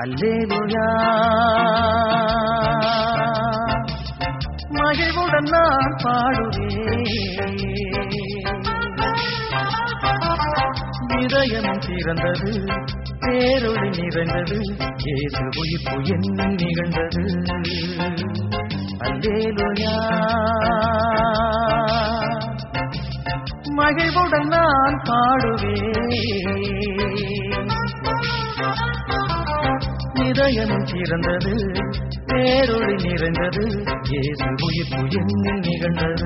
அல்லேலூயா. மகிழ்வுடன் நான் பாடுவேன், இதயம் திறந்தது, பேரொளி நிறைந்தது, இயேசு உயிர்ப்பு என்னும் நிகழ்ந்தது. அல்லேலூயா. மகிழ்வுடன் நான் பாடுவேன், இதயம் திறந்தது, பேரொளி நிறைந்தது, இயேசு உயிர்ப்பு என்னும் நிகழ்ந்தது.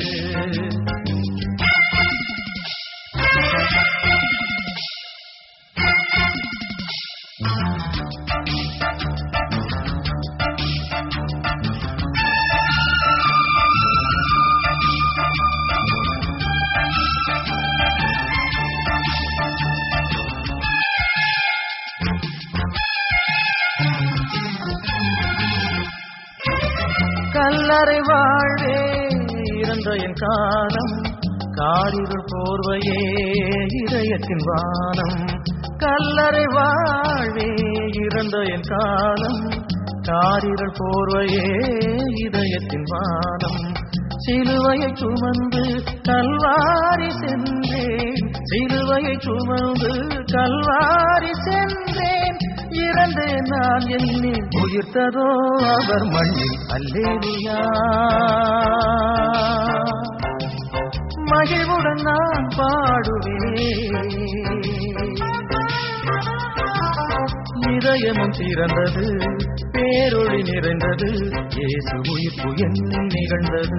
கல்லறை வாழ்வே இறந்த என் காலம், காரிருள் போர்வையே இதயத்தின் வானம். கல்லறை வாழ்வே இறந்த என் காலம், காரிருள் போர்வையே இதயத்தின் வானம். சிலுவையை சுமந்து கல்வாரி சென்றேன், சிலுவையை சுமந்து கல்வாரி சென்றேன். இறந்தேன் நான் என்னை உயிர்த்ததோ அவர் மண்ணில். அல்லேலூயா. மகிழ்வுடன் நான் பாடுவேன், இதயமும் திறந்தது, பேரொளி நிறைந்தது, இயேசு உயிர்ப்பு என்னும் நிகழ்ந்தது.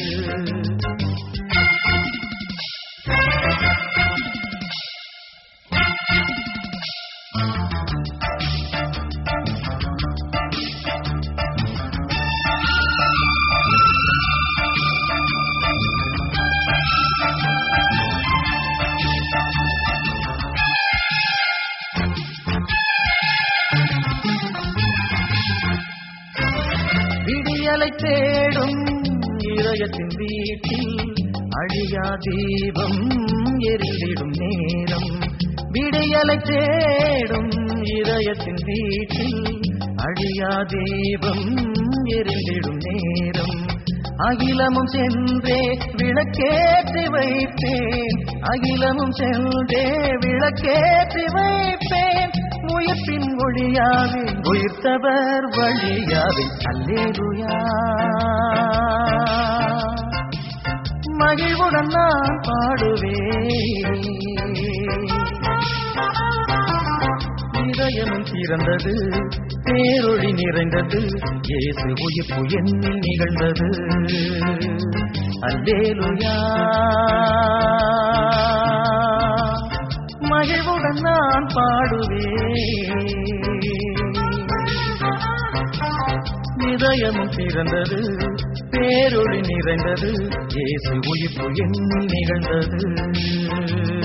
விடியலை தேடும் இதயத்தின் வீட்டில் அழியா தீபம் எரிந்திடும் நேரம். விடியலை தேடும் இதயத்தின் வீட்டில் அழியா தீபம் எரிந்திடும் நேரம். அகிலமும் சென்றே விளக்கேற்றி வைப்பேன், அகிலமும் சென்றே விளக்கேற்றி வைப்பேன். உயிர்ப்பின் ஒளியாவே உயிர்த்தவர் வழியாவே. அல்லேலூயா. மகிழ்வுடன் நான் பாடுவேன், இதயம் திறந்தது, பேரொளி நிறைந்தது, இயேசு உயிர்ப்பு என்னில் நிகழ்ந்தது. அல்லேலூயா. மகிழ்வுடன் நான் பாடுவேன், இதயமும் திறந்தது, பேரொளி நிறைந்தது, இயேசு உயிர்ப்பு என்னில் நிகழ்ந்தது.